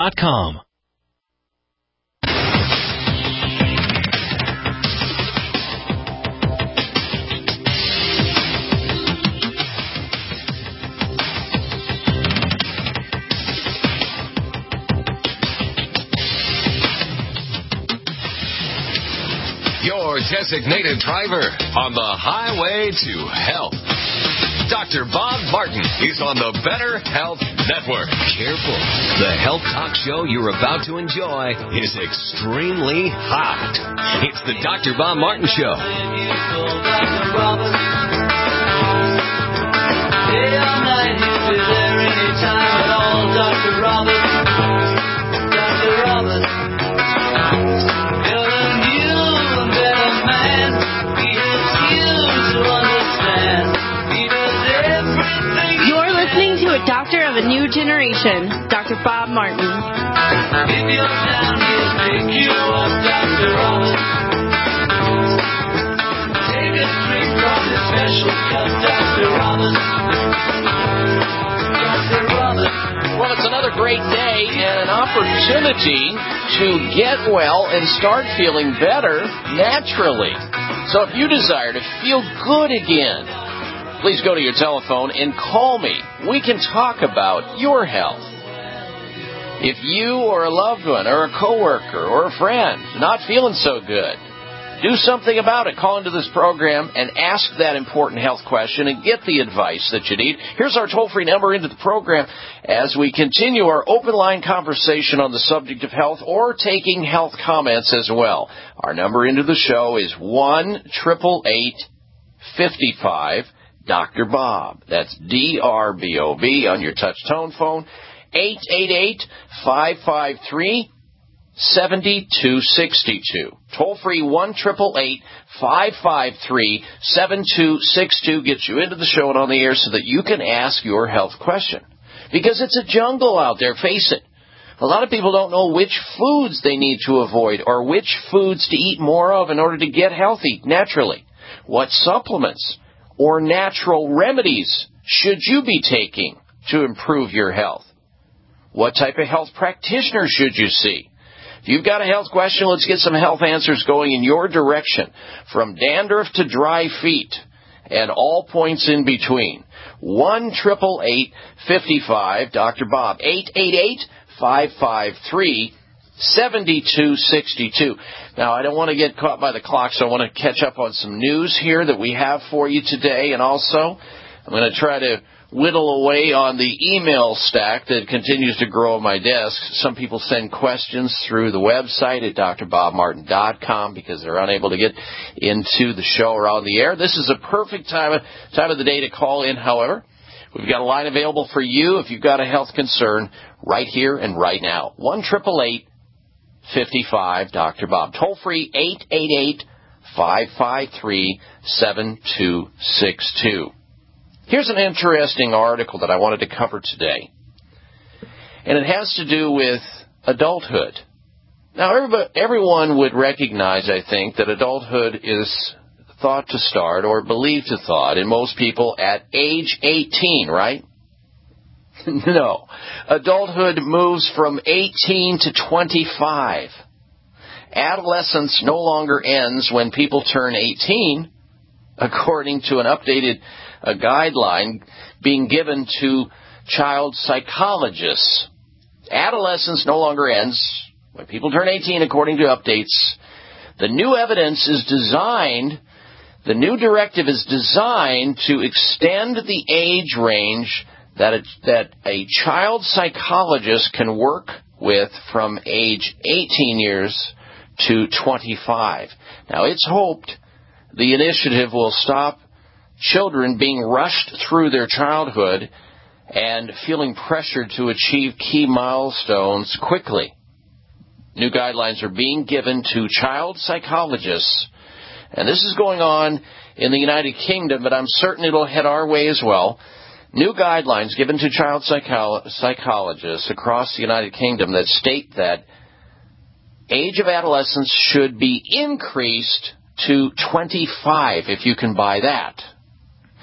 DrBobMartin.com. Your designated driver on the highway to health. Dr. Bob Martin is on the Better Health Network. Careful. The health talk show you're about to enjoy is extremely hot. It's the Dr. Bob Martin Show. Doctor of a new generation, Dr. Bob Martin. If you're down here, pick you up, Dr. Robin. Take a drink from the special cup, Dr. Robin. Dr. Robin. Well, it's another great day and an opportunity to get well and start feeling better naturally. So if you desire to feel good again, please go to your telephone and call me. We can talk about your health. If you or a loved one or a coworker or a friend not feeling so good, do something about it. Call into this program and ask that important health question and get the advice that you need. Here's our toll-free number into the program as we continue our open line conversation on the subject of health or taking health comments as well. Our number into the show is 1-888-55 Dr. Bob. That's DRBOB on your touch tone phone. 888-553-7262. Toll free 1-888-553-7262 gets you into the show and on the air so that you can ask your health question. Because it's a jungle out there, face it. A lot of people don't know which foods they need to avoid or which foods to eat more of in order to get healthy naturally. What supplements or natural remedies should you be taking to improve your health? What type of health practitioner should you see? If you've got a health question, let's get some health answers going in your direction, from dandruff to dry feet and all points in between. 1-888-55 Dr. Bob. 888-553-7262. Now, I don't want to get caught by the clock, so I want to catch up on some news here that we have for you today. And also, I'm going to try to whittle away on the email stack that continues to grow on my desk. Some people send questions through the website at DrBobMartin.com because they're unable to get into the show or on the air. This is a perfect time of the day to call in, however. We've got a line available for you if you've got a health concern right here and right now. 1-888-55 Dr. Bob. Toll free 888-553-7262. Here's an interesting article that I wanted to cover today, and it has to do with adulthood. Now, everyone would recognize, I think, that adulthood is thought to start or believed to start in most people at age 18, right? No. Adulthood moves from 18 to 25. Adolescence no longer ends when people turn 18, according to an updated guideline being given to child psychologists. Adolescence no longer ends when people turn 18, according to updates. The new directive is designed to extend the age range that a child psychologist can work with from age 18 years to 25. Now, it's hoped the initiative will stop children being rushed through their childhood and feeling pressured to achieve key milestones quickly. New guidelines are being given to child psychologists, and this is going on in the United Kingdom, but I'm certain it'll head our way as well. New guidelines given to child psychologists across the United Kingdom that state that age of adolescence should be increased to 25, if you can buy that.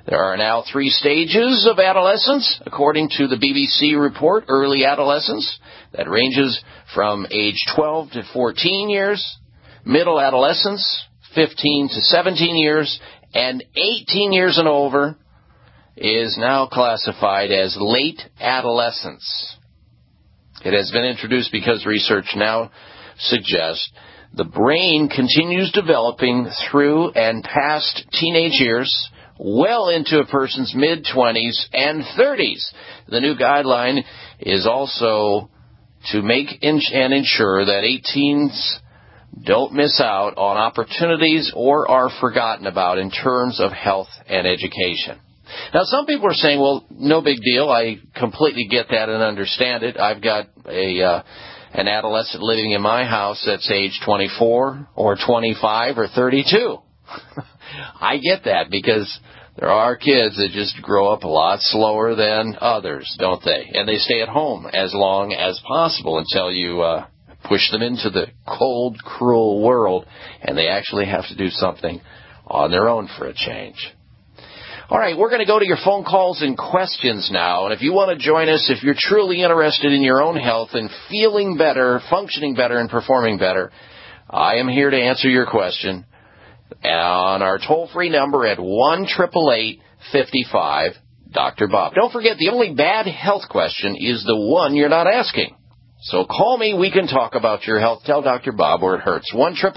There are now 3 stages of adolescence, according to the BBC report, early adolescence, that ranges from age 12 to 14 years, middle adolescence, 15 to 17 years, and 18 years and over is now classified as late adolescence. It has been introduced because research now suggests the brain continues developing through and past teenage years, well into a person's mid-20s and 30s. The new guideline is also to make and ensure that 18s don't miss out on opportunities or are forgotten about in terms of health and education. Now, some people are saying, well, no big deal. I completely get that and understand it. I've got an adolescent living in my house that's age 24 or 25 or 32. I get that because there are kids that just grow up a lot slower than others, don't they? And they stay at home as long as possible until you push them into the cold, cruel world, and they actually have to do something on their own for a change. All right, we're going to go to your phone calls and questions now. And if you want to join us, if you're truly interested in your own health and feeling better, functioning better, and performing better, I am here to answer your question on our toll-free number at 1-888-55 Dr. Bob. Don't forget, the only bad health question is the one you're not asking. So call me. We can talk about your health. Tell Dr. Bob where it hurts.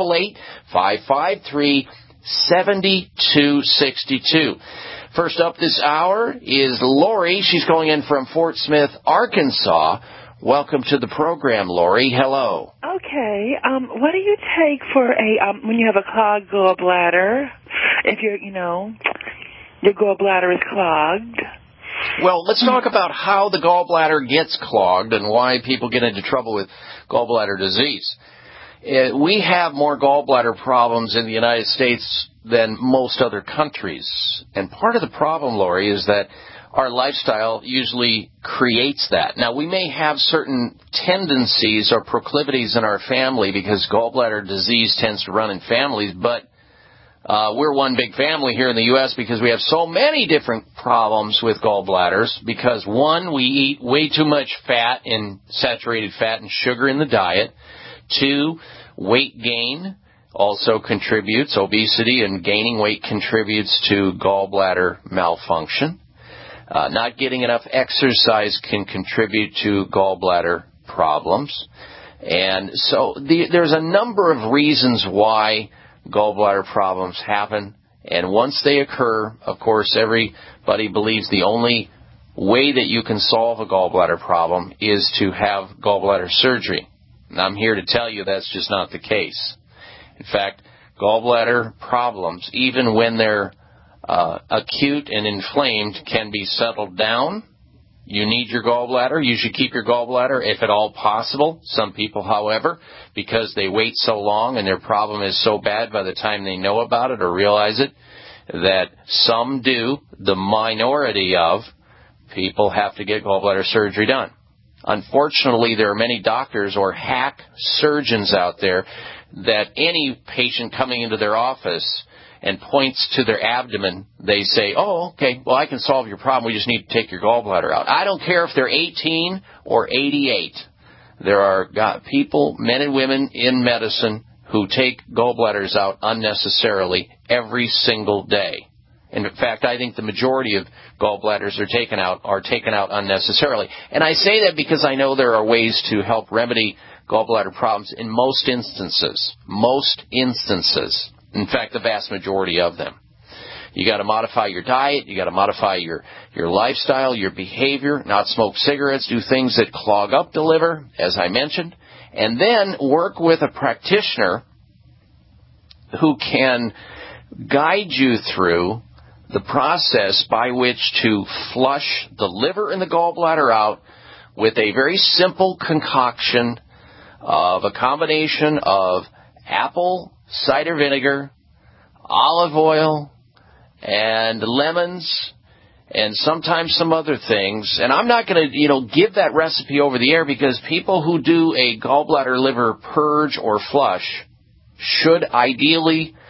1-888-553-7262. First up this hour is Lori. She's calling in from Fort Smith, Arkansas. Welcome to the program, Lori. Hello. Okay. What do you take for when you have a clogged gallbladder? If your gallbladder is clogged. Well, let's talk about how the gallbladder gets clogged and why people get into trouble with gallbladder disease. We have more gallbladder problems in the United States than most other countries. And part of the problem, Lori, is that our lifestyle usually creates that. Now, we may have certain tendencies or proclivities in our family because gallbladder disease tends to run in families, but we're one big family here in the U.S. because we have so many different problems with gallbladders because, one, we eat way too much fat and saturated fat and sugar in the diet. 2, weight gain also contributes. Obesity and gaining weight contributes to gallbladder malfunction. Not getting enough exercise can contribute to gallbladder problems. And so there's a number of reasons why gallbladder problems happen. And once they occur, of course, everybody believes the only way that you can solve a gallbladder problem is to have gallbladder surgery. And I'm here to tell you that's just not the case. In fact, gallbladder problems, even when they're acute and inflamed, can be settled down. You need your gallbladder. You should keep your gallbladder if at all possible. Some people, however, because they wait so long and their problem is so bad by the time they know about it or realize it, that some do, the minority of people have to get gallbladder surgery done. Unfortunately, there are many doctors or hack surgeons out there that any patient coming into their office and points to their abdomen, they say, oh, okay, well, I can solve your problem. We just need to take your gallbladder out. I don't care if they're 18 or 88. There are people, men and women in medicine, who take gallbladders out unnecessarily every single day. And in fact, I think the majority of gallbladders are taken out unnecessarily. And I say that because I know there are ways to help remedy gallbladder problems in most instances. Most instances. In fact, the vast majority of them. You got to modify your diet. You got to modify your lifestyle, your behavior. Not smoke cigarettes. Do things that clog up the liver, as I mentioned. And then work with a practitioner who can guide you through the process by which to flush the liver and the gallbladder out with a very simple concoction of a combination of apple cider vinegar, olive oil, and lemons, and sometimes some other things. And I'm not going to, give that recipe over the air because people who do a gallbladder liver purge or flush should ideally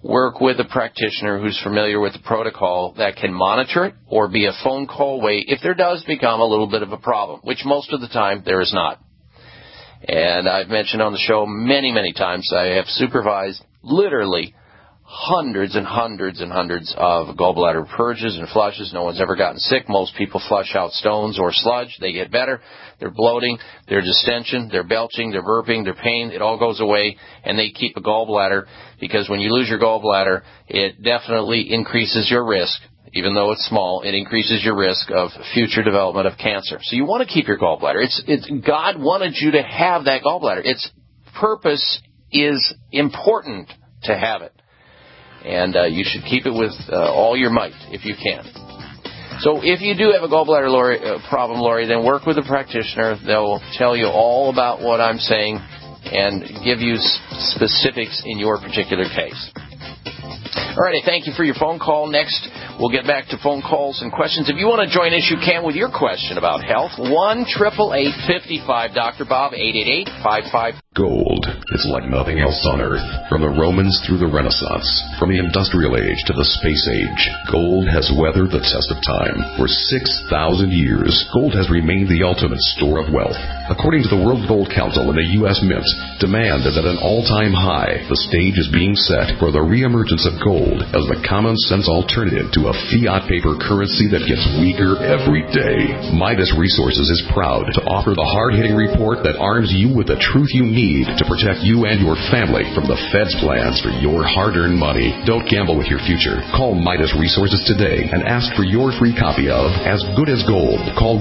work with a practitioner who's familiar with the protocol that can monitor it or be a phone call away if there does become a little bit of a problem, which most of the time there is not. And I've mentioned on the show many, many times I have supervised literally hundreds and hundreds and hundreds of gallbladder purges and flushes. No one's ever gotten sick. Most people flush out stones or sludge. They get better. They're bloating, their distension, they're belching, they're burping, their pain. It all goes away, and they keep a gallbladder because when you lose your gallbladder, it definitely increases your risk. Even though it's small, it increases your risk of future development of cancer. So you want to keep your gallbladder. God wanted you to have that gallbladder. Its purpose is important to have it. And you should keep it with all your might if you can. So if you do have a gallbladder problem, Lori, then work with a practitioner. They'll tell you all about what I'm saying and give you specifics in your particular case. All right, thank you for your phone call. Next, we'll get back to phone calls and questions. If you want to join us, you can with your question about health. 1-888-55 Dr. Bob, 888-55. Gold is like nothing else on Earth. From the Romans through the Renaissance, from the Industrial Age to the Space Age, gold has weathered the test of time. For 6,000 years, gold has remained the ultimate store of wealth. According to the World Gold Council and the U.S. Mint, demand is at an all-time high. The stage is being set for the reemergence of gold as the common-sense alternative to a fiat paper currency that gets weaker every day. Midas Resources is proud to offer the hard-hitting report that arms you with the truth you need to protect you and your family from the Fed's plans for your hard-earned money. Don't gamble with your future. Call Midas Resources today and ask for your free copy of As Good as Gold. Call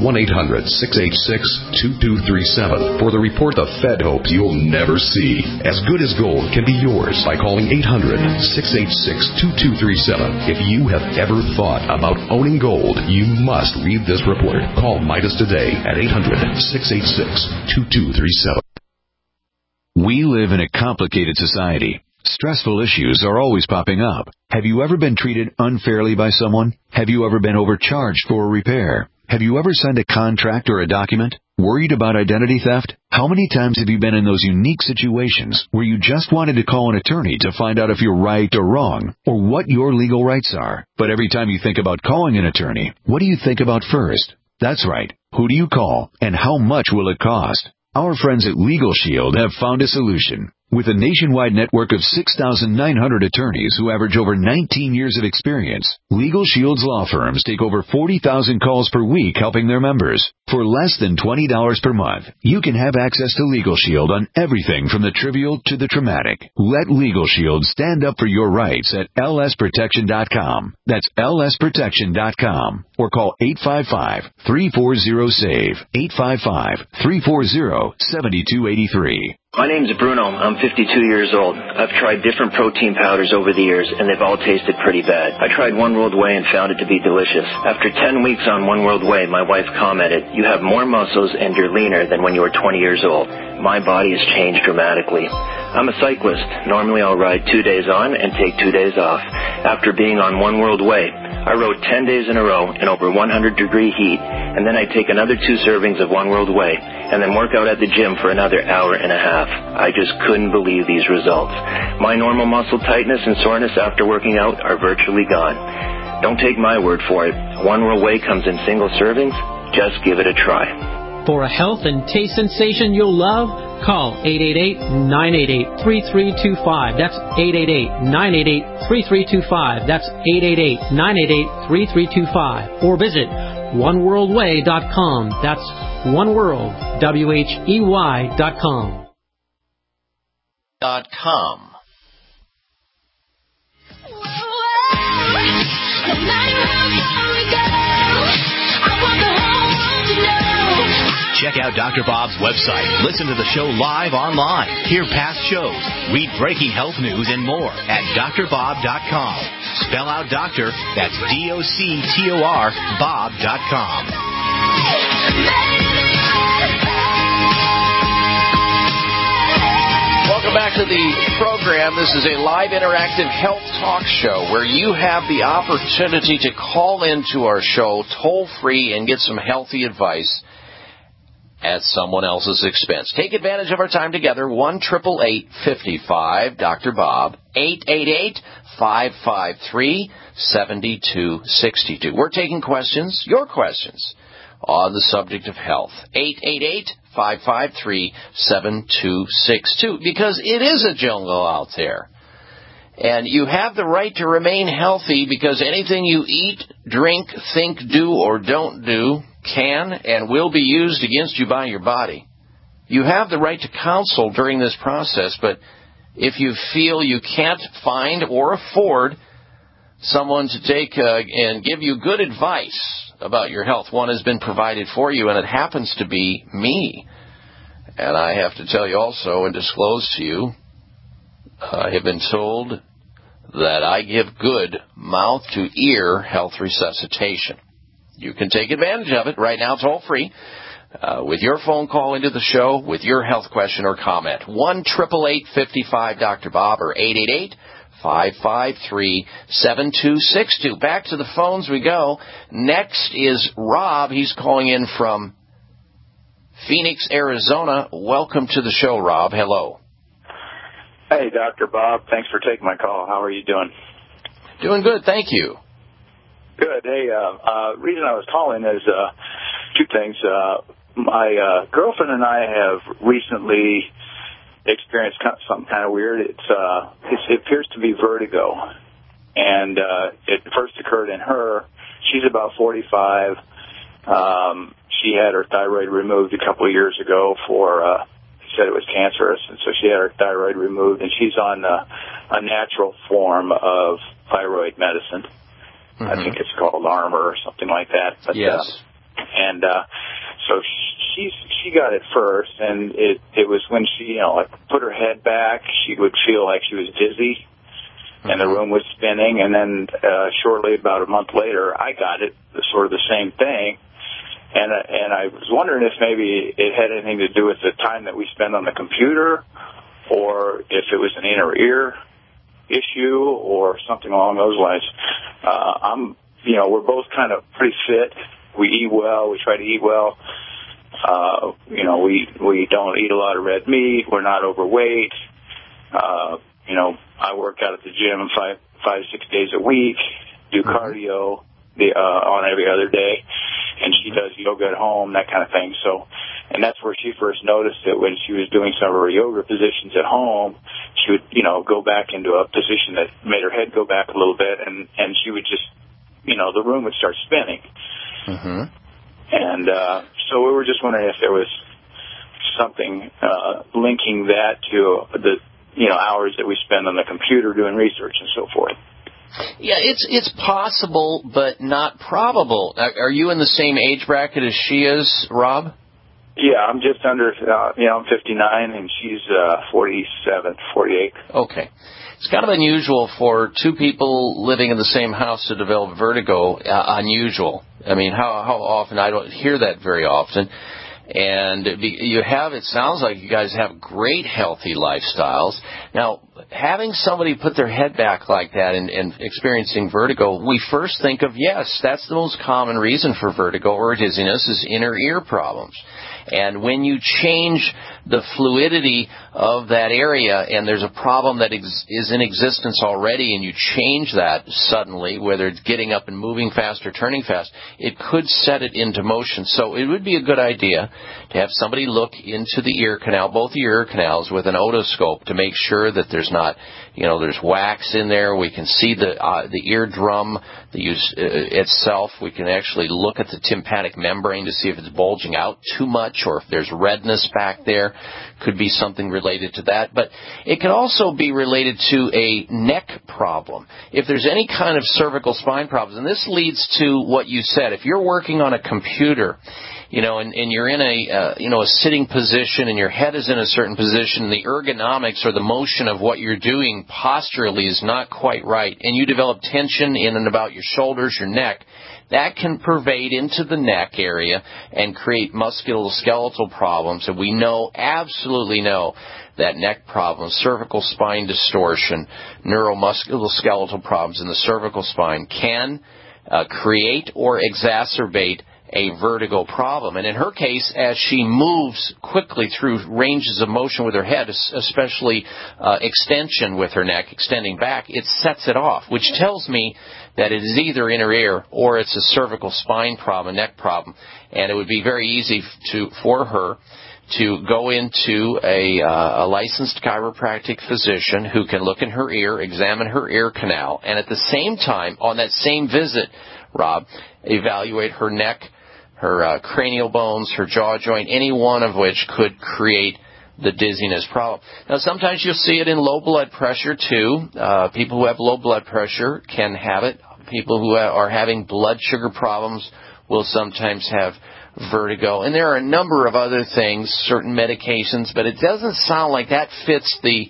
1-800-686-2237 for the report the Fed hopes you'll never see. As Good as Gold can be yours by calling 800-686-2237. If you have ever thought about owning gold, you must read this report. Call Midas today at 800-686-2237. We live in a complicated society. Stressful issues are always popping up. Have you ever been treated unfairly by someone? Have you ever been overcharged for a repair? Have you ever signed a contract or a document? Worried about identity theft? How many times have you been in those unique situations where you just wanted to call an attorney to find out if you're right or wrong, or what your legal rights are? But every time you think about calling an attorney, what do you think about first? That's right. Who do you call, and how much will it cost? Our friends at Legal Shield have found a solution. With a nationwide network of 6,900 attorneys who average over 19 years of experience, Legal Shield's law firms take over 40,000 calls per week helping their members. For less than $20 per month, you can have access to Legal Shield on everything from the trivial to the traumatic. Let Legal Shield stand up for your rights at lsprotection.com. That's lsprotection.com. Or call 855-340-SAVE, 855-340-7283. My name's Bruno. I'm 52 years old. I've tried different protein powders over the years, and they've all tasted pretty bad. I tried One World Whey and found it to be delicious. After 10 weeks on One World Whey, my wife commented, "You have more muscles and you're leaner than when you were 20 years old." My body has changed dramatically. I'm a cyclist. Normally I'll ride 2 days on and take 2 days off. After being on One World Whey, I rode 10 days in a row in over 100-degree heat, and then I take another 2 servings of One World Whey, and then work out at the gym for another hour and a half. I just couldn't believe these results. My normal muscle tightness and soreness after working out are virtually gone. Don't take my word for it. One World Whey comes in single servings. Just give it a try. For a health and taste sensation you'll love, call 888-988-3325. That's 888-988-3325. That's 888-988-3325. Or visit oneworldwhey.com. That's oneworld.com. Check out Dr. Bob's website. Listen to the show live online. Hear past shows. Read breaking health news and more at drbob.com. Spell out doctor. That's DOCTOR Bob.com. Welcome back to the program. This is a live interactive health talk show where you have the opportunity to call into our show toll-free and get some healthy advice. at someone else's expense. Take advantage of our time together. 1-888-55 Dr. Bob, 888-553-7262. We're taking questions, your questions, on the subject of health. 888-553-7262, because it is a jungle out there. And you have the right to remain healthy because anything you eat, drink, think, do, or don't do can and will be used against you by your body. You have the right to counsel during this process, but if you feel you can't find or afford someone to take and give you good advice about your health, one has been provided for you, and it happens to be me. And I have to tell you also and disclose to you, I have been told that I give good mouth-to-ear health resuscitation. You can take advantage of it right now, toll-free, with your phone call into the show with your health question or comment. 1-888-55 Dr. Bob or 888-553-7262. Back to the phones we go. Next is Rob. He's calling in from Phoenix, Arizona. Welcome to the show, Rob. Hello. Hey, Dr. Bob. Thanks for taking my call. How are you doing? Doing good, thank you. Good. Hey, reason I was calling is two things. My girlfriend and I have recently experienced something kind of weird. It appears to be vertigo, and it first occurred in her. She's about 45. She had her thyroid removed a couple of years ago for. Said it was cancerous, and so she had her thyroid removed, and she's on a natural form of thyroid medicine. Mm-hmm. I think it's called Armor or something like that. But, yes. So she got it first, and it was when she like put her head back, she would feel like she was dizzy, mm-hmm. and the room was spinning. And then shortly, about a month later, I got it, sort of the same thing. And I was wondering if maybe it had anything to do with the time that we spend on the computer, or if it was an inner ear issue or something along those lines. We're both kind of pretty fit. We eat well. We try to eat well. We don't eat a lot of red meat. We're not overweight. I work out at the gym 5 to 6 days a week, do cardio on every other day. And she does yoga at home, that kind of thing. So, and that's where she first noticed it when she was doing some of her yoga positions at home. She would, go back into a position that made her head go back a little bit, and she would just, the room would start spinning. Mm-hmm. And so we were just wondering if there was something linking that to the, hours that we spend on the computer doing research and so forth. Yeah, it's possible, but not probable. Are you in the same age bracket as she is, Rob? Yeah, I'm just under, I'm 59, and she's 47, 48. Okay. It's kind of unusual for two people living in the same house to develop vertigo. Unusual. I mean, how often? I don't hear that very often. And it sounds like you guys have great healthy lifestyles. Now, having somebody put their head back like that and experiencing vertigo, we first think of, yes, that's the most common reason for vertigo or dizziness is inner ear problems. And when you change the fluidity of that area and there's a problem that is in existence already and you change that suddenly, whether it's getting up and moving fast or turning fast, it could set it into motion. So it would be a good idea to have somebody look into the ear canal, both the ear canals, with an otoscope to make sure that there's not, there's wax in there. We can see the eardrum itself. We can actually look at the tympanic membrane to see if it's bulging out too much or if there's redness back there. Could be something related to that. But it can also be related to a neck problem. If there's any kind of cervical spine problems, and this leads to what you said. If you're working on a computer, and you're in a sitting position and your head is in a certain position, the ergonomics or the motion of what you're doing posturally is not quite right, and you develop tension in and about your shoulders, your neck, that can pervade into the neck area and create musculoskeletal problems. And we absolutely know that neck problems, cervical spine distortion, neuromusculoskeletal problems in the cervical spine can create or exacerbate a vertigo problem. And in her case, as she moves quickly through ranges of motion with her head, especially extension with her neck, extending back, it sets it off, which tells me that it is either inner ear or it's a cervical spine problem, a neck problem. And it would be very easy for her to go into a licensed chiropractic physician who can look in her ear, examine her ear canal, and at the same time, on that same visit, Rob, evaluate her neck, her cranial bones, her jaw joint, any one of which could create the dizziness problem. Now, sometimes you'll see it in low blood pressure, too. People who have low blood pressure can have it. People who are having blood sugar problems will sometimes have vertigo. And there are a number of other things, certain medications, but it doesn't sound like that fits the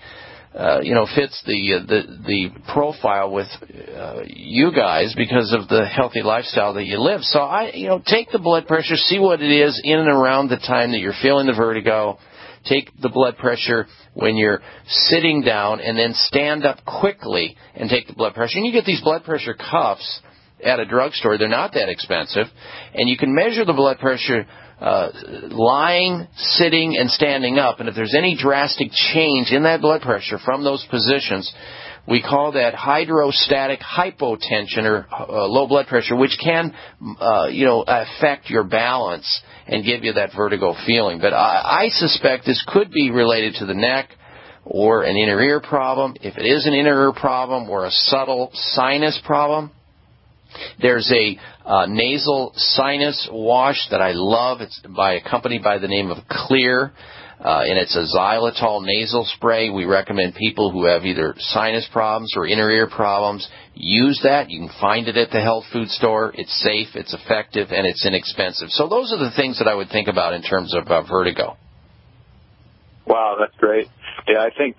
profile with you guys because of the healthy lifestyle that you live. So take the blood pressure, see what it is in and around the time that you're feeling the vertigo. Take the blood pressure when you're sitting down, and then stand up quickly and take the blood pressure. And you get these blood pressure cuffs at a drugstore. They're not that expensive. And you can measure the blood pressure lying, sitting, and standing up. And if there's any drastic change in that blood pressure from those positions, we call that hydrostatic hypotension, or low blood pressure, which can, affect your balance and give you that vertigo feeling. But I suspect this could be related to the neck or an inner ear problem. If it is an inner ear problem or a subtle sinus problem, there's a nasal sinus wash that I love. It's by a company by the name of Clear, and it's a xylitol nasal spray. We recommend people who have either sinus problems or inner ear problems use that. You can find it at the health food store. It's safe, it's effective, and it's inexpensive. So those are the things that I would think about in terms of vertigo. Wow, that's great. Yeah, I think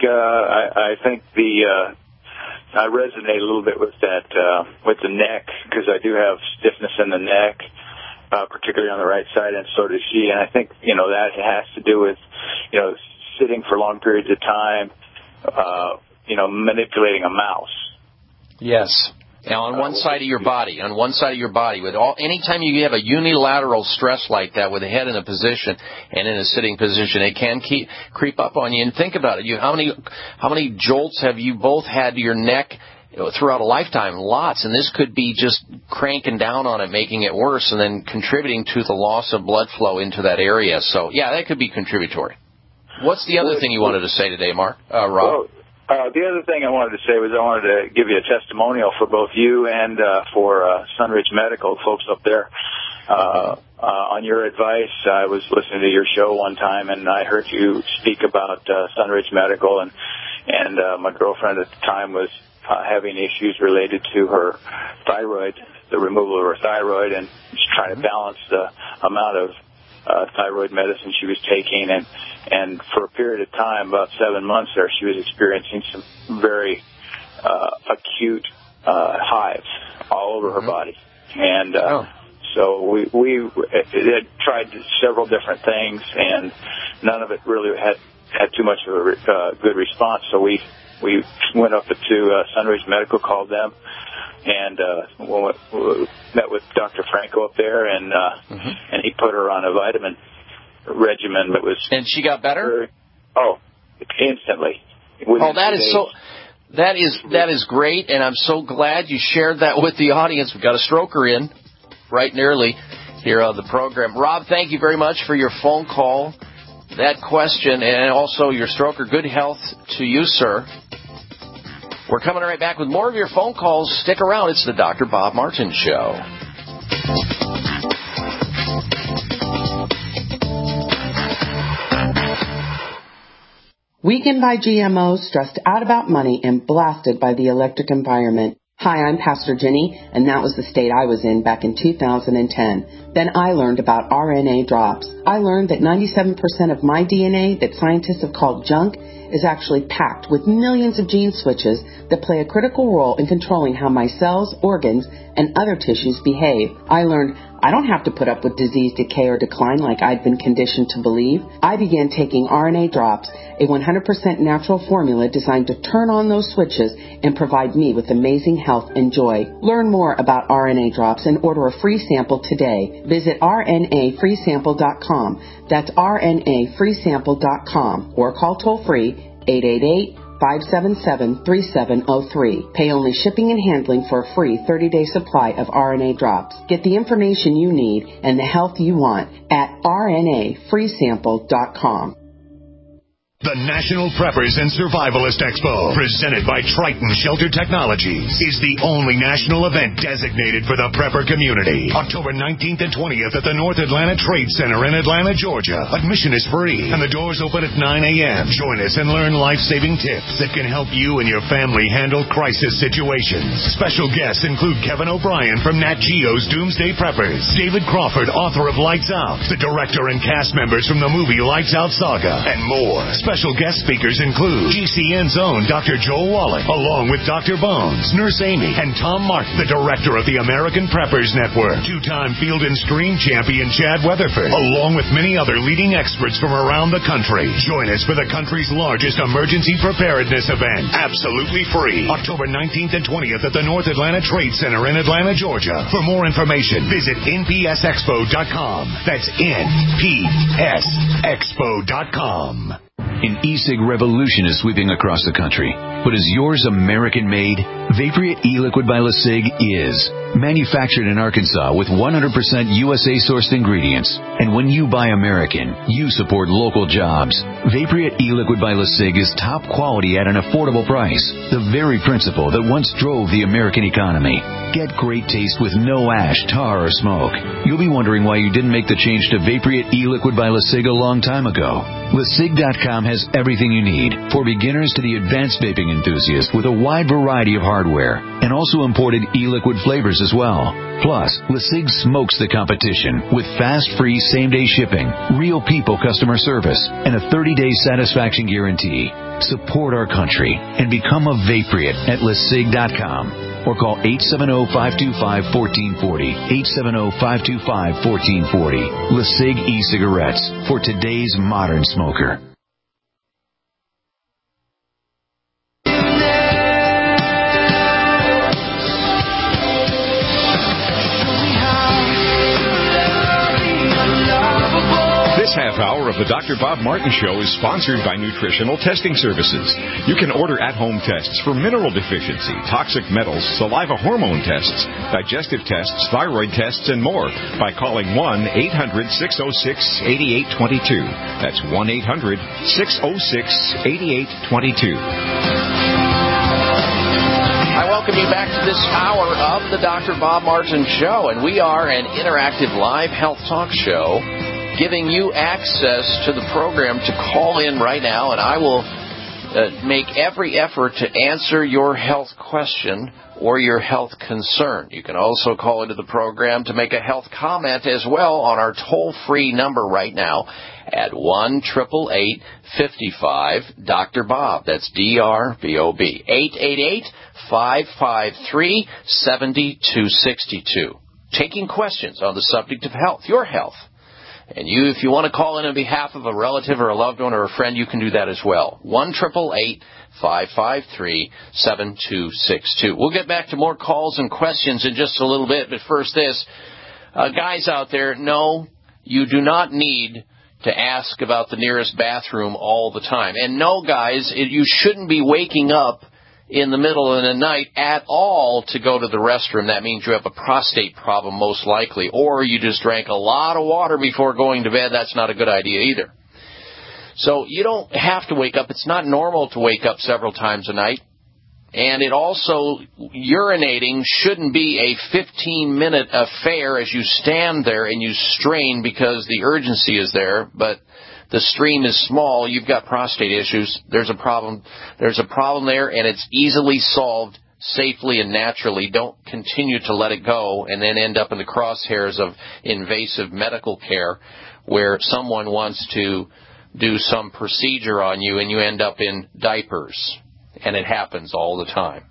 I resonate a little bit with that, with the neck, because I do have stiffness in the neck, particularly on the right side, and so does she. And I think, that has to do with, sitting for long periods of time, manipulating a mouse. Yes. Now, on one side of your body, anytime you have a unilateral stress like that with the head in a position and in a sitting position, it can creep up on you. And think about it. How many jolts have you both had to your neck throughout a lifetime? Lots. And this could be just cranking down on it, making it worse, and then contributing to the loss of blood flow into that area. So, yeah, that could be contributory. What's the other thing you wanted to say today, Rob? Well, the other thing I wanted to say was I wanted to give you a testimonial for both you and for Sunridge Medical, folks up there. On your advice, I was listening to your show one time, and I heard you speak about Sunridge Medical, and my girlfriend at the time was having issues related to her thyroid, the removal of her thyroid, and she's trying to balance the amount of thyroid medicine she was taking, and for a period of time, about 7 months there, she was experiencing some very acute hives all over her body. And so we had tried several different things, and none of it really had too much of a good response. So we went up to Sunridge Medical, called them, and met with Dr. Franco up there, and he put her on a vitamin regimen that was... And she got better? Instantly. That is great, and I'm so glad you shared that with the audience. We've got a stroker in right and early here on the program. Rob, thank you very much for your phone call, that question, and also your stroker. Good health to you, sir. We're coming right back with more of your phone calls. Stick around. It's the Dr. Bob Martin Show. Weakened by GMOs, stressed out about money, and blasted by the electric environment. Hi, I'm Pastor Jenny, and that was the state I was in back in 2010. Then I learned about RNA drops. I learned that 97% of my DNA that scientists have called junk is actually packed with millions of gene switches that play a critical role in controlling how my cells, organs, and other tissues behave. I learned I don't have to put up with disease, decay, or decline like I'd been conditioned to believe. I began taking RNA drops, a 100% natural formula designed to turn on those switches and provide me with amazing health and joy. Learn more about RNA drops and order a free sample today. Visit rnafreesample.com. That's rnafreesample.com or call toll-free 888-577-3703. Pay only shipping and handling for a free 30-day supply of RNA drops. Get the information you need and the health you want at rnafreesample.com. The National Preppers and Survivalist Expo, presented by Triton Shelter Technologies, is the only national event designated for the prepper community. October 19th and 20th at the North Atlanta Trade Center in Atlanta, Georgia. Admission is free, and the doors open at 9 a.m. Join us and learn life-saving tips that can help you and your family handle crisis situations. Special guests include Kevin O'Brien from Nat Geo's Doomsday Preppers, David Crawford, author of Lights Out, the director and cast members from the movie Lights Out Saga, and more. Special guest speakers include GCN's own Dr. Joel Wallach, along with Dr. Bones, Nurse Amy, and Tom Martin, the director of the American Preppers Network, two-time Field and Stream champion Chad Weatherford, along with many other leading experts from around the country. Join us for the country's largest emergency preparedness event, absolutely free, October 19th and 20th at the North Atlanta Trade Center in Atlanta, Georgia. For more information, visit npsexpo.com. That's npsexpo.com. An e-cig revolution is sweeping across the country. But is yours American-made? Vaporeate e-liquid by LeSig is. Manufactured in Arkansas with 100% USA-sourced ingredients. And when you buy American, you support local jobs. Vaporeate e-liquid by LeSig is top quality at an affordable price. The very principle that once drove the American economy. Get great taste with no ash, tar, or smoke. You'll be wondering why you didn't make the change to Vaporeate e-liquid by LeSig a long time ago. LeSig.com has everything you need, for beginners to the advanced vaping enthusiast, with a wide variety of hardware, and also imported e-liquid flavors as well. Plus, LeSig smokes the competition with fast, free, same-day shipping, real people customer service, and a 30-day satisfaction guarantee. Support our country and become a Vaporeate at LeSig.com. Or call 870-525-1440, 870-525-1440. LeSig e-cigarettes for today's modern smoker. This half hour of the Dr. Bob Martin Show is sponsored by Nutritional Testing Services. You can order at-home tests for mineral deficiency, toxic metals, saliva hormone tests, digestive tests, thyroid tests, and more by calling 1-800-606-8822. That's 1-800-606-8822. I welcome you back to this hour of the Dr. Bob Martin Show, and we are an interactive live health talk show giving you access to the program to call in right now, and I will make every effort to answer your health question or your health concern. You can also call into the program to make a health comment as well on our toll-free number right now at 1-888-55-DR-BOB. That's D-R-B-O-B. 888-553-7262. Taking questions on the subject of health, your health. And you, if you want to call in on behalf of a relative or a loved one or a friend, you can do that as well. 1-888-553-7262. We'll get back to more calls and questions in just a little bit, but first this. Guys out there, no, you do not need to ask about the nearest bathroom all the time. And no, guys, you shouldn't be waking up in the middle of the night at all to go to the restroom. That means you have a prostate problem most likely, or you just drank a lot of water before going to bed. That's not a good idea either. So you don't have to wake up. It's not normal to wake up several times a night. And it also, urinating shouldn't be a 15-minute affair as you stand there and you strain because the urgency is there, but the stream is small, you've got prostate issues, there's a problem there, and it's easily solved safely and naturally. Don't continue to let it go and then end up in the crosshairs of invasive medical care where someone wants to do some procedure on you and you end up in diapers. And it happens all the time.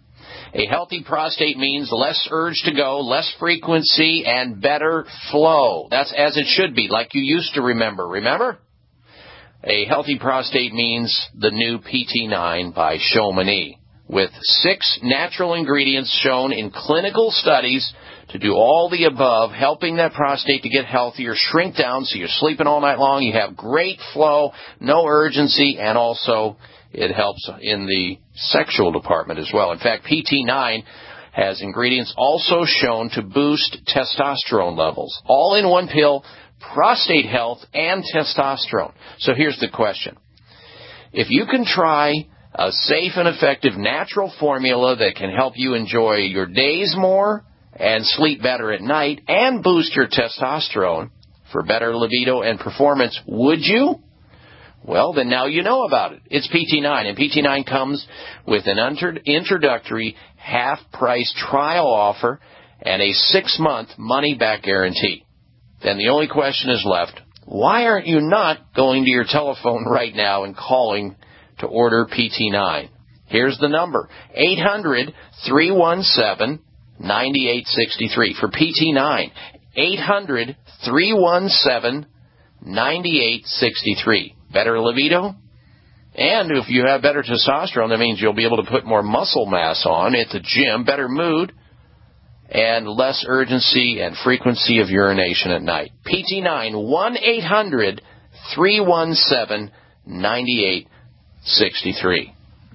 A healthy prostate means less urge to go, less frequency, and better flow. That's as it should be, like you used to remember. Remember? A healthy prostate means the new PT9 by Chamonix, with 6 natural ingredients shown in clinical studies to do all the above, helping that prostate to get healthier, shrink down so you're sleeping all night long, you have great flow, no urgency, and also it helps in the sexual department as well. In fact, PT9 has ingredients also shown to boost testosterone levels. All in one pill, prostate health and testosterone. So here's the question. If you can try a safe and effective natural formula that can help you enjoy your days more and sleep better at night and boost your testosterone for better libido and performance, would you? Well, then now you know about it. It's PT9, and PT9 comes with an introductory half-price trial offer and a 6-month money-back guarantee. Then the only question is left, why aren't you not going to your telephone right now and calling to order PT9? Here's the number, 800-317-9863 for PT9, 800-317-9863. Better libido? And if you have better testosterone, that means you'll be able to put more muscle mass on at the gym, better mood, and less urgency and frequency of urination at night. PT9, 1-800-317-9863.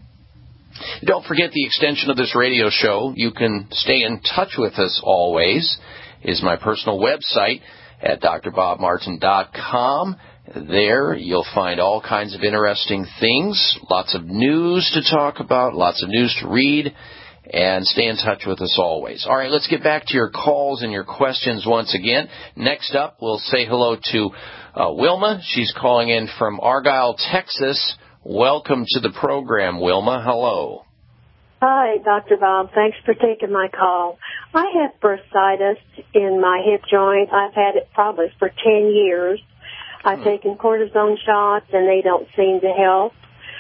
Don't forget the extension of this radio show. You can stay in touch with us always. Is my personal website at drbobmartin.com. There you'll find all kinds of interesting things, lots of news to talk about, lots of news to read, and stay in touch with us always. All right, let's get back to your calls and your questions once again. Next up, we'll say hello to Wilma. She's calling in from Argyle, Texas. Welcome to the program, Wilma. Hello. Hi, Dr. Bob. Thanks for taking my call. I have bursitis in my hip joint. I've had it probably for 10 years. I've taken cortisone shots, and they don't seem to help.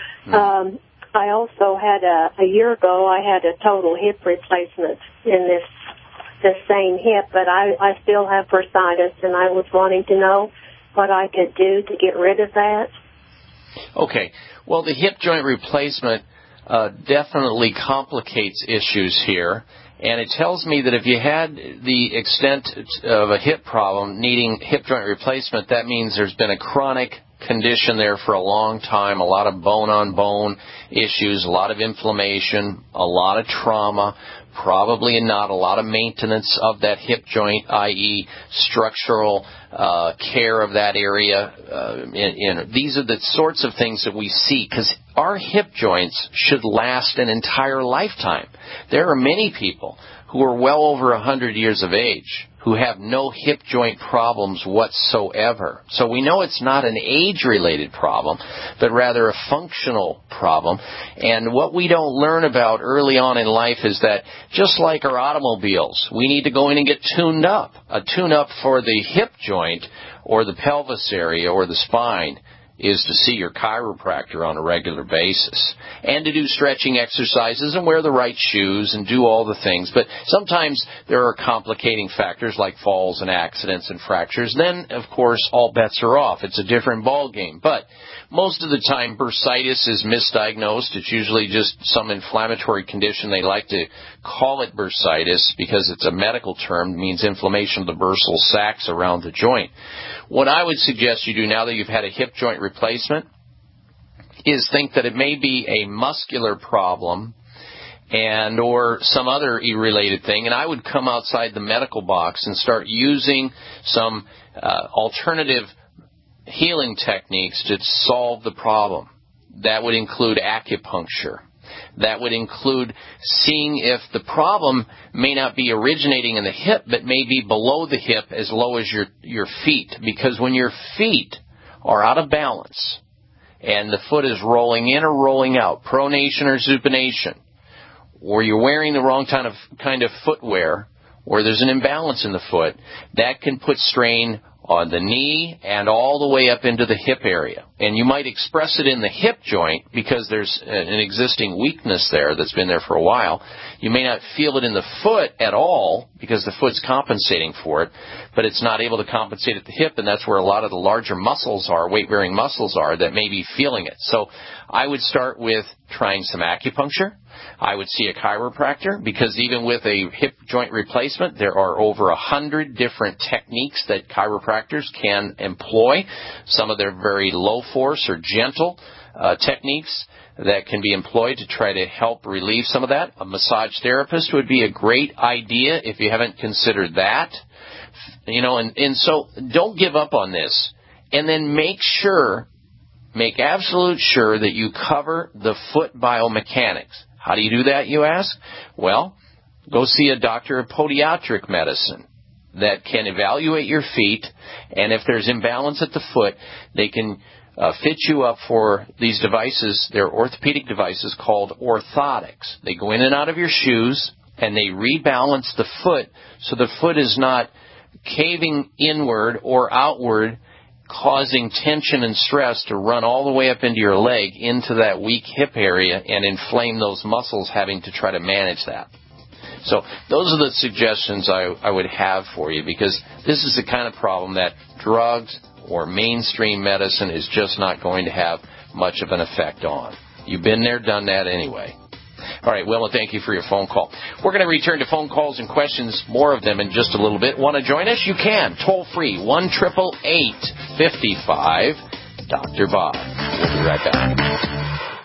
I also had a year ago, I had a total hip replacement in this same hip, but I still have bursitis, and I was wanting to know what I could do to get rid of that. Okay. Well, the hip joint replacement definitely complicates issues here. And it tells me that if you had the extent of a hip problem needing hip joint replacement, that means there's been a chronic condition there for a long time, a lot of bone-on-bone issues, a lot of inflammation, a lot of trauma, probably not a lot of maintenance of that hip joint, i.e. structural care of that area. These are the sorts of things that we see, because our hip joints should last an entire lifetime. There are many people who are well over 100 years of age who have no hip joint problems whatsoever. So we know it's not an age-related problem, but rather a functional problem. And what we don't learn about early on in life is that just like our automobiles, we need to go in and get tuned up. A tune-up for the hip joint or the pelvis area or the spine is to see your chiropractor on a regular basis and to do stretching exercises and wear the right shoes and do all the things. But sometimes there are complicating factors like falls and accidents and fractures. Then, of course, all bets are off. It's a different ball game. But most of the time, bursitis is misdiagnosed. It's usually just some inflammatory condition. They like to call it bursitis because it's a medical term. It means inflammation of the bursal sacs around the joint. What I would suggest you do now that you've had a hip joint replacement is think that it may be a muscular problem and or some other related thing, and I would come outside the medical box and start using some alternative healing techniques to solve the problem. That would include acupuncture. That would include seeing if the problem may not be originating in the hip, but may be below the hip as low as your feet. Because when your feet are out of balance and the foot is rolling in or rolling out, pronation or supination, or you're wearing the wrong kind of footwear, or there's an imbalance in the foot, that can put strain on the knee, and all the way up into the hip area. And you might express it in the hip joint because there's an existing weakness there that's been there for a while. You may not feel it in the foot at all because the foot's compensating for it, but it's not able to compensate at the hip, and that's where a lot of the larger muscles are, weight-bearing muscles are, that may be feeling it. So I would start with trying some acupuncture. I would see a chiropractor, because even with a hip joint replacement, there are over 100 different techniques that chiropractors can employ. Some of them are very low force or gentle techniques that can be employed to try to help relieve some of that. A massage therapist would be a great idea if you haven't considered that. And so don't give up on this. And then make absolute sure that you cover the foot biomechanics. How do you do that, you ask? Well, go see a doctor of podiatric medicine that can evaluate your feet, and if there's imbalance at the foot, they can fit you up for these devices. They're orthopedic devices called orthotics. They go in and out of your shoes, and they rebalance the foot so the foot is not caving inward or outward, causing tension and stress to run all the way up into your leg, into that weak hip area, and inflame those muscles, having to try to manage that. So those are the suggestions I would have for you, because this is the kind of problem that drugs or mainstream medicine is just not going to have much of an effect on. You've been there, done that anyway. All right, well, thank you for your phone call. We're going to return to phone calls and questions, more of them in just a little bit. Want to join us? You can. Toll free, 1-888-55 Dr. Bob. We'll be right back.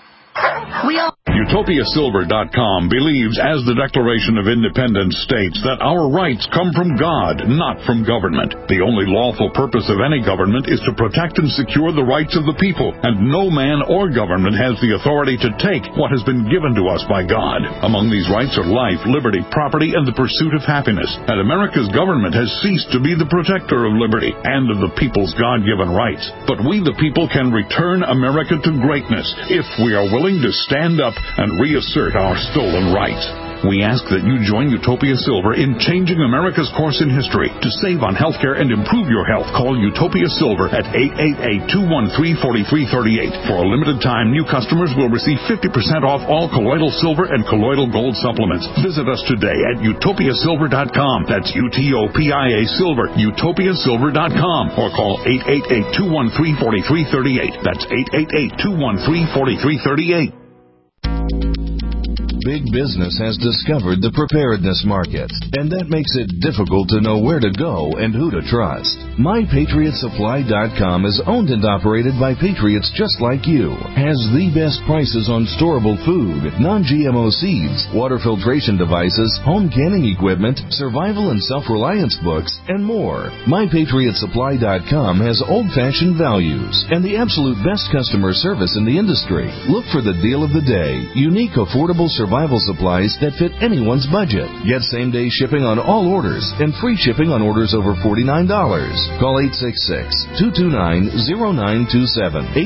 UtopiaSilver.com believes, as the Declaration of Independence states, that our rights come from God, not from government. The only lawful purpose of any government is to protect and secure the rights of the people, and no man or government has the authority to take what has been given to us by God. Among these rights are life, liberty, property, and the pursuit of happiness. And America's government has ceased to be the protector of liberty and of the people's God-given rights. But we, the people, can return America to greatness if we are willing to stand up and reassert our stolen rights. We ask that you join Utopia Silver in changing America's course in history. To save on health care and improve your health, call Utopia Silver at 888-213-4338. For a limited time, new customers will receive 50% off all colloidal silver and colloidal gold supplements. Visit us today at utopiasilver.com. That's UTOPIA Silver, utopiasilver.com. Or call 888-213-4338. That's 888-213-4338. Big business has discovered the preparedness market, and that makes it difficult to know where to go and who to trust. MyPatriotSupply.com is owned and operated by patriots just like you. Has the best prices on storable food, non-GMO seeds, water filtration devices, home canning equipment, survival and self-reliance books, and more. MyPatriotSupply.com has old-fashioned values and the absolute best customer service in the industry. Look for the deal of the day, unique, affordable survival supplies that fit anyone's budget. Get same-day shipping on all orders and free shipping on orders over $49. Call 866-229-0927,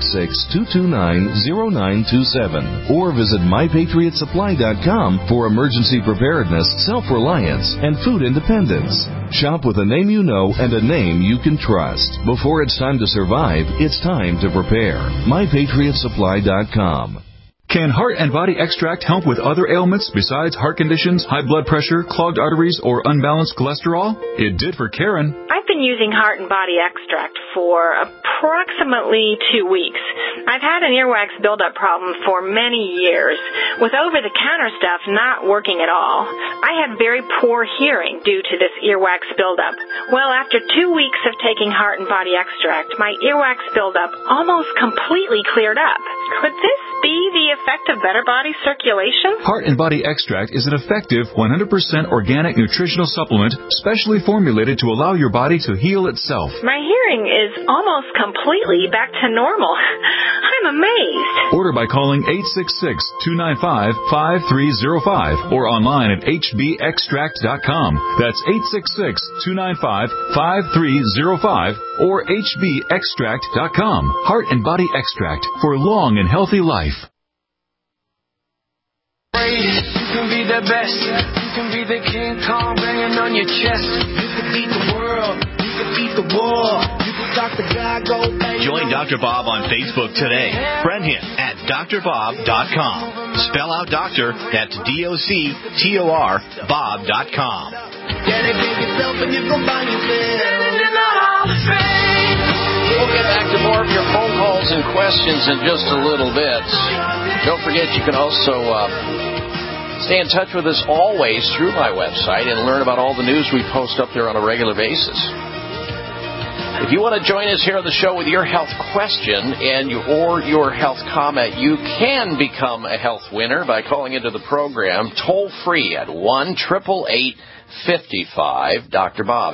866-229-0927, or visit MyPatriotSupply.com for emergency preparedness, self-reliance, and food independence. Shop with a name you know and a name you can trust. Before it's time to survive, it's time to prepare. MyPatriotSupply.com. Can Heart and Body Extract help with other ailments besides heart conditions, high blood pressure, clogged arteries, or unbalanced cholesterol? It did for Karen. I've been using Heart and Body Extract for approximately 2 weeks. I've had an earwax buildup problem for many years, with over-the-counter stuff not working at all. I had very poor hearing due to this earwax buildup. Well, after 2 weeks of taking Heart and Body Extract, my earwax buildup almost completely cleared up. Could this be the effect of better body circulation? Heart and Body Extract is an effective 100% organic nutritional supplement specially formulated to allow your body to heal itself. My hearing is almost completely back to normal. I'm amazed. Order by calling 866-295-5305 or online at hbextract.com. That's 866-295-5305 or hbextract.com. Heart and Body Extract for long and healthy life. You can be the best. You can be the King Kong banging on your chest. You can beat the world. You can beat the war. You can talk to God, go bang. Join Dr. Bob on Facebook today. Friend him at drbob.com. Spell out doctor, that's DOCTOR, Bob.com. Dedicate yourself and you go by yourself. You're not all the same. We'll get back to more of your phone calls and questions in just a little bit. Don't forget, you can also stay in touch with us always through my website and learn about all the news we post up there on a regular basis. If you want to join us here on the show with your health question or your health comment, you can become a health winner by calling into the program toll free at 1-888-55 Dr. Bob,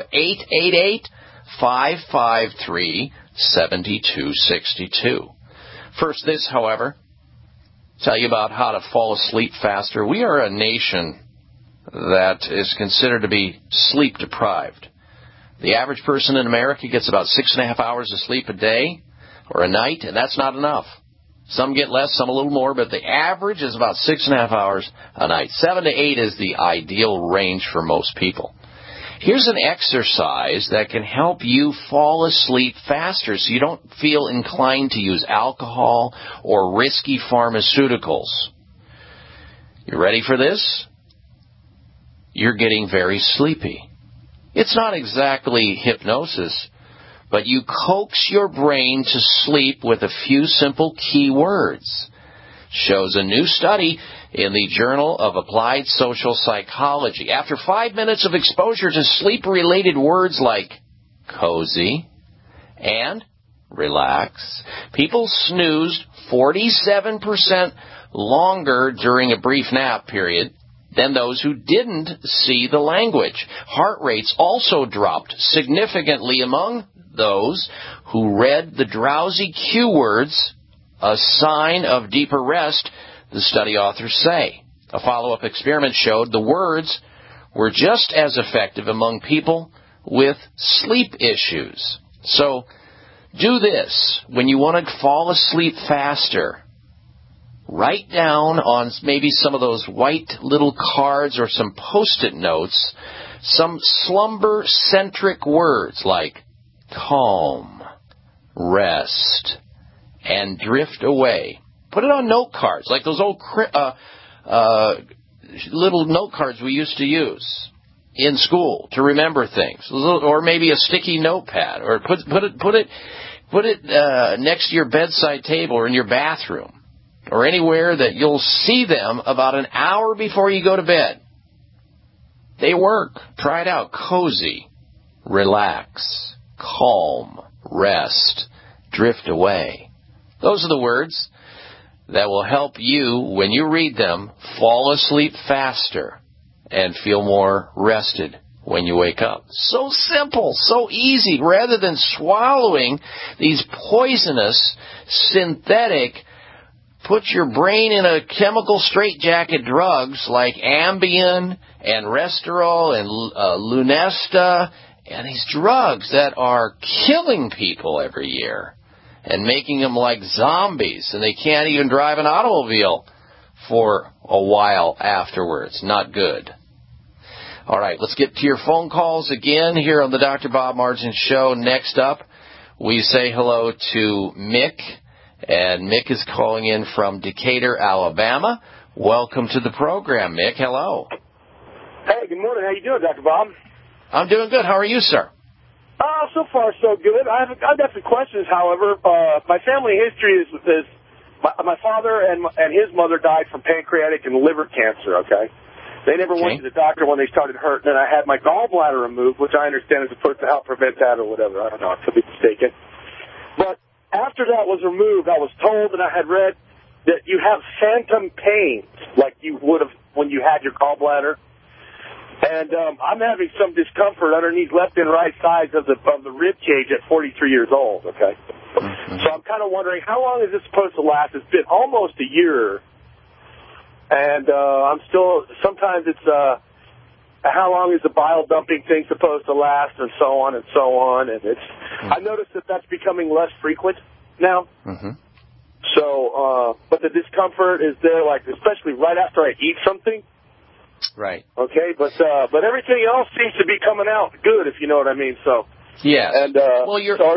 888-553-7262. First, this, however, tell you about how to fall asleep faster. We are a nation that is considered to be sleep deprived. The average person in America gets about 6.5 hours of sleep a day or a night, and that's not enough. Some get less, some a little more, but the average is about 6.5 hours a night. 7 to 8 is the ideal range for most people. Here's an exercise that can help you fall asleep faster so you don't feel inclined to use alcohol or risky pharmaceuticals. You ready for this? You're getting very sleepy. It's not exactly hypnosis, but you coax your brain to sleep with a few simple key words. Shows a new study in the Journal of Applied Social Psychology. After 5 minutes of exposure to sleep-related words like cozy and relax, people snoozed 47% longer during a brief nap period than those who didn't see the language. Heart rates also dropped significantly among those who read the drowsy cue words, a sign of deeper rest, the study authors say. A follow-up experiment showed the words were just as effective among people with sleep issues. So do this when you want to fall asleep faster. Write down on maybe some of those white little cards or some Post-it notes some slumber-centric words like calm, rest, and drift away. Put it on note cards, like those old little note cards we used to use in school to remember things, or maybe a sticky notepad, or put it next to your bedside table or in your bathroom, or anywhere that you'll see them about an hour before you go to bed. They work. Try it out. Cozy, relax, calm, rest, drift away. Those are the words that will help you, when you read them, fall asleep faster and feel more rested when you wake up. So simple, so easy. Rather than swallowing these poisonous, synthetic, put your brain in a chemical straitjacket drugs like Ambien and Restorol and Lunesta, and these drugs that are killing people every year and making them like zombies, and they can't even drive an automobile for a while afterwards. Not good. All right, let's get to your phone calls again here on the Dr. Bob Martin Show. Next up, we say hello to Mick, and Mick is calling in from Decatur, Alabama. Welcome to the program, Mick. Hello. Hey, good morning. How you doing, Dr. Bob? I'm doing good. How are you, sir? So far, so good. I've got some questions, however. My family history is my father and his mother died from pancreatic and liver cancer, okay? They never went to the doctor when they started hurting, and I had my gallbladder removed, which I understand is supposed to help prevent that or whatever. I don't know. I could be mistaken. But after that was removed, I was told, and I had read, that you have phantom pains like you would have when you had your gallbladder. And I'm having some discomfort underneath left and right sides of the rib cage at 43 years old, okay? Mm-hmm. So I'm kind of wondering, how long is this supposed to last? It's been almost a year. And I'm still, sometimes it's, how long is the bile dumping thing supposed to last, and so on and so on. And it's, I noticed that that's becoming less frequent now. Mm-hmm. So, but the discomfort is there, like, especially right after I eat something. Right. Okay, but everything else seems to be coming out good, if you know what I mean. So Yes. And well,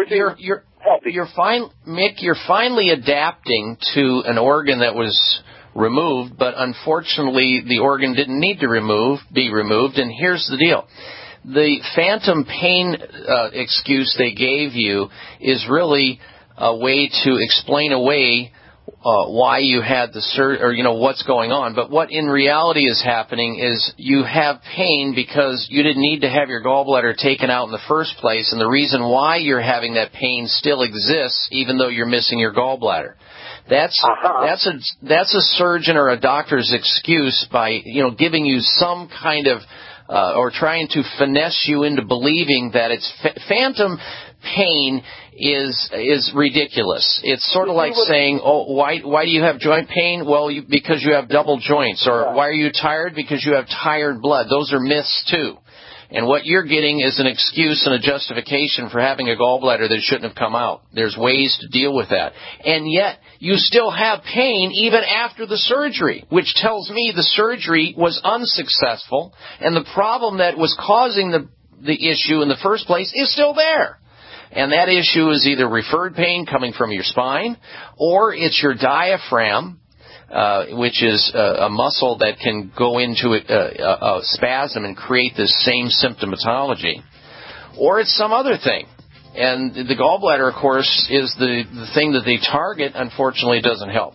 Mick, you're finally adapting to an organ that was removed, but unfortunately the organ didn't need to be removed. And here's the deal. The phantom pain excuse they gave you is really a way to explain away why you had the surgery, or what's going on. But what in reality is happening is you have pain because you didn't need to have your gallbladder taken out in the first place, and the reason why you're having that pain still exists even though you're missing your gallbladder. That's a surgeon or a doctor's excuse by giving you some kind of or trying to finesse you into believing that it's phantom pain is ridiculous. It's sort of like saying, why do you have joint pain? Well, because you have double joints. Or why are you tired? Because you have tired blood. Those are myths too. And what you're getting is an excuse and a justification for having a gallbladder that shouldn't have come out. There's ways to deal with that. And yet, you still have pain even after the surgery, which tells me the surgery was unsuccessful, and the problem that was causing the issue in the first place is still there. And that issue is either referred pain coming from your spine, or it's your diaphragm, which is a muscle that can go into a spasm and create this same symptomatology, or it's some other thing. And the gallbladder, of course, is the thing that they target. Unfortunately, doesn't help.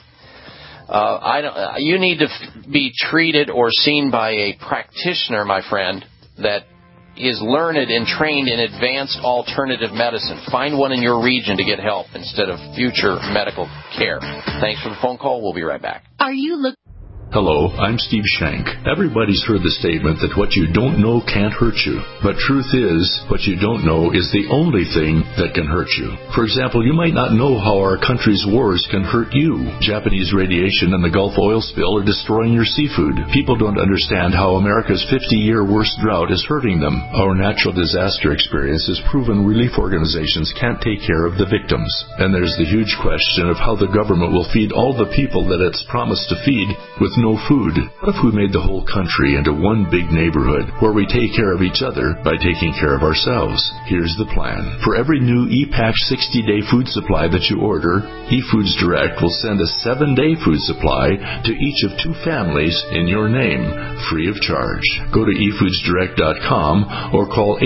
You need to be treated or seen by a practitioner, my friend, that is learned and trained in advanced alternative medicine. Find one in your region to get help instead of future medical care. Thanks for the phone call. We'll be right back. Are you looking? Hello, I'm Steve Shank. Everybody's heard the statement that what you don't know can't hurt you. But truth is, what you don't know is the only thing that can hurt you. For example, you might not know how our country's wars can hurt you. Japanese radiation and the Gulf oil spill are destroying your seafood. People don't understand how America's 50-year worst drought is hurting them. Our natural disaster experience has proven relief organizations can't take care of the victims. And there's the huge question of how the government will feed all the people that it's promised to feed with no food. What if we made the whole country into one big neighborhood where we take care of each other by taking care of ourselves? Here's the plan. For every new ePack 60-day food supply that you order, eFoods Direct will send a 7-day food supply to each of 2 families in your name, free of charge. Go to eFoodsDirect.com or call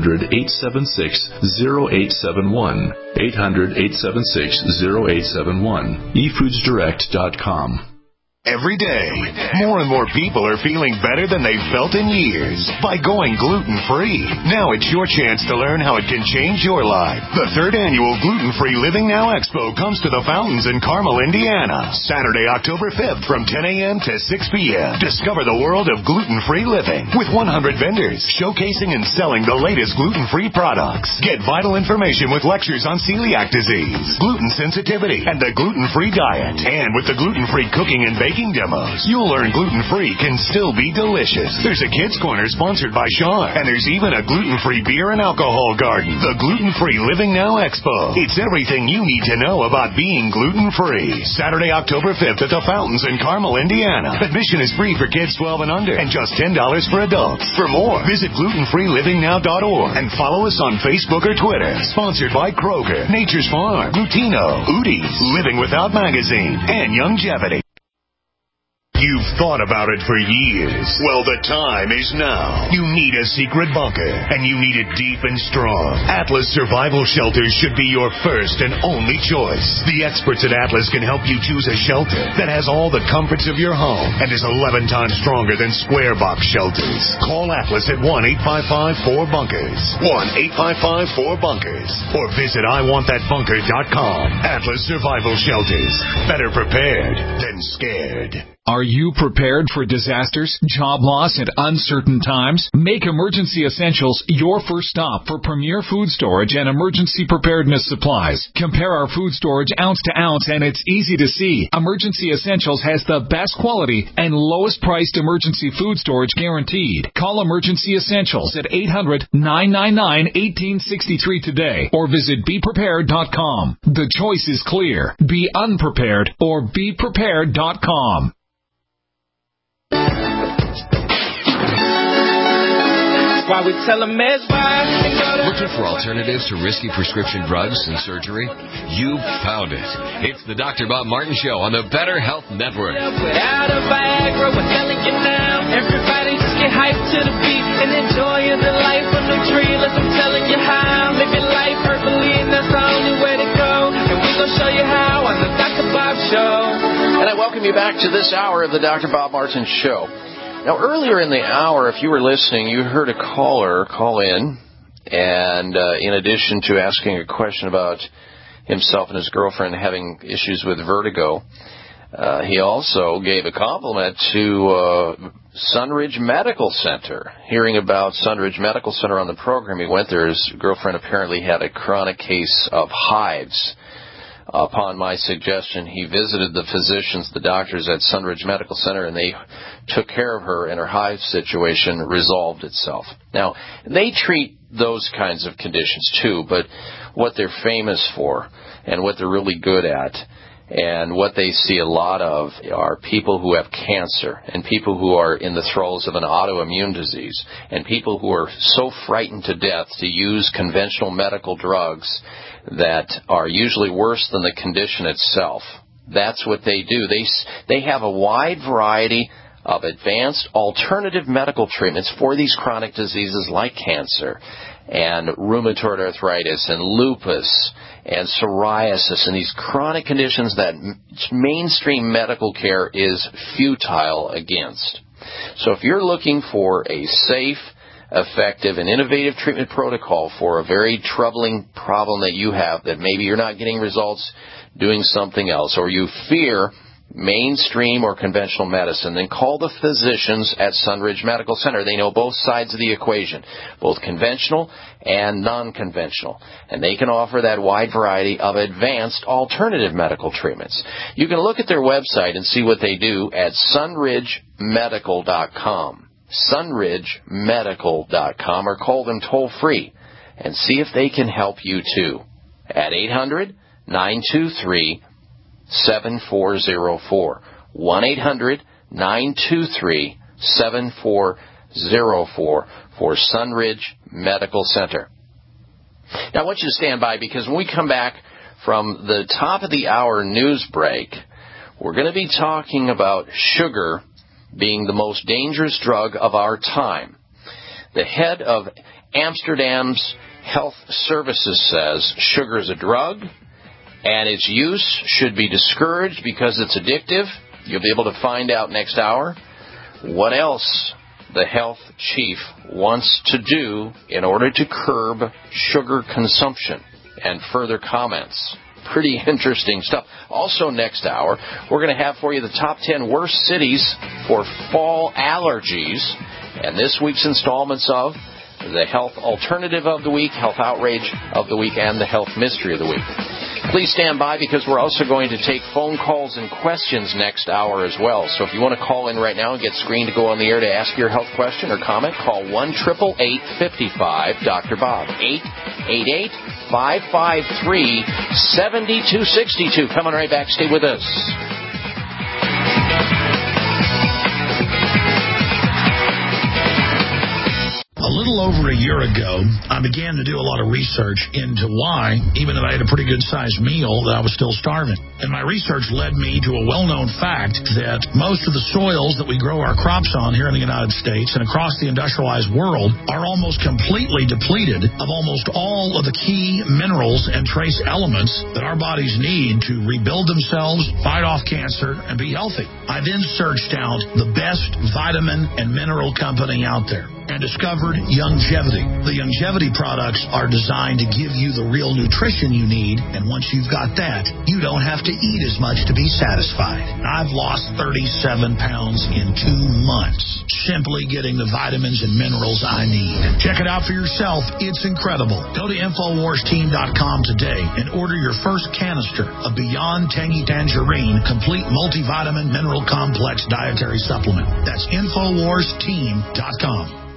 800-876-0871. 800-876-0871. eFoodsDirect.com. Every day, more and more people are feeling better than they've felt in years by going gluten-free. Now it's your chance to learn how it can change your life. The 3rd annual Gluten-Free Living Now Expo comes to the Fountains in Carmel, Indiana, Saturday, October 5th from 10 a.m. to 6 p.m. Discover the world of gluten-free living with 100 vendors showcasing and selling the latest gluten-free products. Get vital information with lectures on celiac disease, gluten sensitivity, and the gluten-free diet. And with the gluten-free cooking and baking demos, you'll learn gluten-free can still be delicious. There's a kids' corner sponsored by Sean, and there's even a gluten-free beer and alcohol garden. The Gluten-Free Living Now Expo. It's everything you need to know about being gluten-free. Saturday, October 5th at the Fountains in Carmel, Indiana. Admission is free for kids 12 and under, and just $10 for adults. For more, visit glutenfreelivingnow.org and follow us on Facebook or Twitter. Sponsored by Kroger, Nature's Farm, Glutino, Udi's, Living Without Magazine, and Youngevity. You've thought about it for years. Well, the time is now. You need a secret bunker, and you need it deep and strong. Atlas Survival Shelters should be your first and only choice. The experts at Atlas can help you choose a shelter that has all the comforts of your home and is 11 times stronger than square box shelters. Call Atlas at 1-855-4BUNKERS. 1-855-4BUNKERS. Or visit IWantThatBunker.com. Atlas Survival Shelters. Better prepared than scared. Are you prepared for disasters, job loss, and uncertain times? Make Emergency Essentials your first stop for premier food storage and emergency preparedness supplies. Compare our food storage ounce to ounce, and it's easy to see. Emergency Essentials has the best quality and lowest priced emergency food storage guaranteed. Call Emergency Essentials at 800-999-1863 today or visit BePrepared.com. The choice is clear. Be unprepared or BePrepared.com. why we tell them advise. Looking for alternatives to risky prescription drugs and surgery? You found it. It's the Dr. Bob Martin Show on the Better Health Network. Without a Viagra, we're telling you now. Everybody just get hyped to the beat and enjoy the life of the dream. I'm telling you how. Live your life perfectly, and that's the only way to go. And we're going to show you how on the Dr. Bob Show. And I welcome you back to this hour of the Dr. Bob Martin Show. Now, earlier in the hour, if you were listening, you heard a caller call in, and in addition to asking a question about himself and his girlfriend having issues with vertigo, he also gave a compliment to Sunridge Medical Center. Hearing about Sunridge Medical Center on the program, he went there. His girlfriend apparently had a chronic case of hives. Upon my suggestion, he visited the physicians, the doctors at Sunridge Medical Center, and they took care of her, and her hive situation resolved itself. Now, they treat those kinds of conditions too, but what they're famous for and what they're really good at and what they see a lot of are people who have cancer and people who are in the throes of an autoimmune disease and people who are so frightened to death to use conventional medical drugs that are usually worse than the condition itself. That's what they do. They have a wide variety of advanced alternative medical treatments for these chronic diseases like cancer and rheumatoid arthritis and lupus and psoriasis and these chronic conditions that mainstream medical care is futile against. So if you're looking for a safe, effective, and innovative treatment protocol for a very troubling problem that you have, that maybe you're not getting results doing something else, or you fear mainstream or conventional medicine, then call the physicians at Sunridge Medical Center. They know both sides of the equation, both conventional and non-conventional, and they can offer that wide variety of advanced alternative medical treatments. You can look at their website and see what they do at sunridgemedical.com, sunridgemedical.com, or call them toll-free and see if they can help you too at 800-923-7404, 1-800-923-7404 for Sunridge Medical Center. Now, I want you to stand by because when we come back from the top of the hour news break, we're going to be talking about sugar being the most dangerous drug of our time. The head of Amsterdam's Health Services says sugar is a drug, and its use should be discouraged because it's addictive. You'll be able to find out next hour what else the health chief wants to do in order to curb sugar consumption and further comments. Pretty interesting stuff. Also next hour, we're going to have for you the top 10 worst cities for fall allergies, and this week's installments of the Health Alternative of the Week, Health Outrage of the Week, and the Health Mystery of the Week. Please stand by because we're also going to take phone calls and questions next hour as well. So if you want to call in right now and get screened to go on the air to ask your health question or comment, call 1-888-55-DR-BOB, 888-553-7262. Coming right back. Stay with us. A little over a year ago, I began to do a lot of research into why, even though I had a pretty good-sized meal, that I was still starving. And my research led me to a well-known fact that most of the soils that we grow our crops on here in the United States and across the industrialized world are almost completely depleted of almost all of the key minerals and trace elements that our bodies need to rebuild themselves, fight off cancer, and be healthy. I then searched out the best vitamin and mineral company out there and discovered Youngevity. The Youngevity products are designed to give you the real nutrition you need, and once you've got that, you don't have to eat as much to be satisfied. I've lost 37 pounds in 2 months, simply getting the vitamins and minerals I need. Check it out for yourself. It's incredible. Go to InfoWarsTeam.com today and order your first canister of Beyond Tangy Tangerine Complete Multivitamin Mineral Complex Dietary Supplement. That's InfoWarsTeam.com.